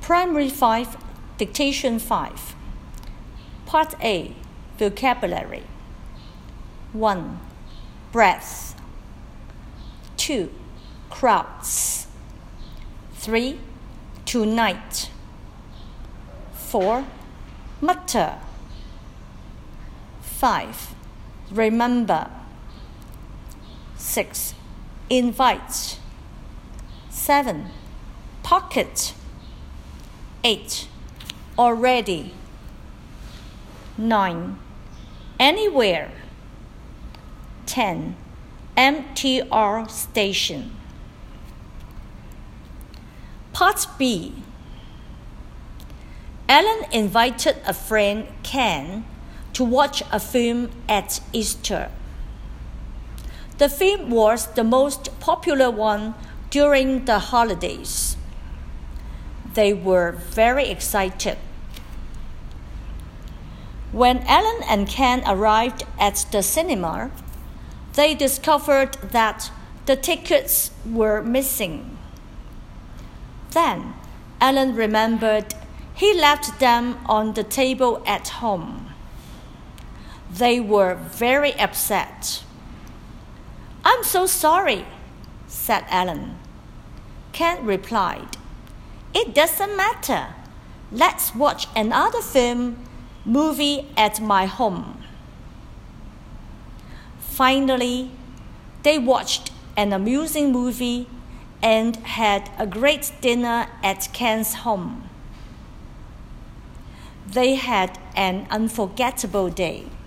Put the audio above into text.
Primary 5, Dictation 5. Part A, Vocabulary. 1. Breath. 2. Crowds. 3. Tonight. 4. Mutter. 5. Remember. 6. Invite. 7. Pocket. 8. Already. 9. Anywhere. 10. MTR station. Part B. Alan invited a friend, Ken, to watch a film at Easter. The film was the most popular one during the holidays. They were very excited. When Alan and Ken arrived at the cinema, they discovered that the tickets were missing. Then Alan remembered he left them on the table at home. They were very upset. "I'm so sorry," said Alan. Ken replied, "It doesn't matter. Let's watch another movie at my home." Finally, they watched an amusing movie and had a great dinner at Ken's home. They had an unforgettable day.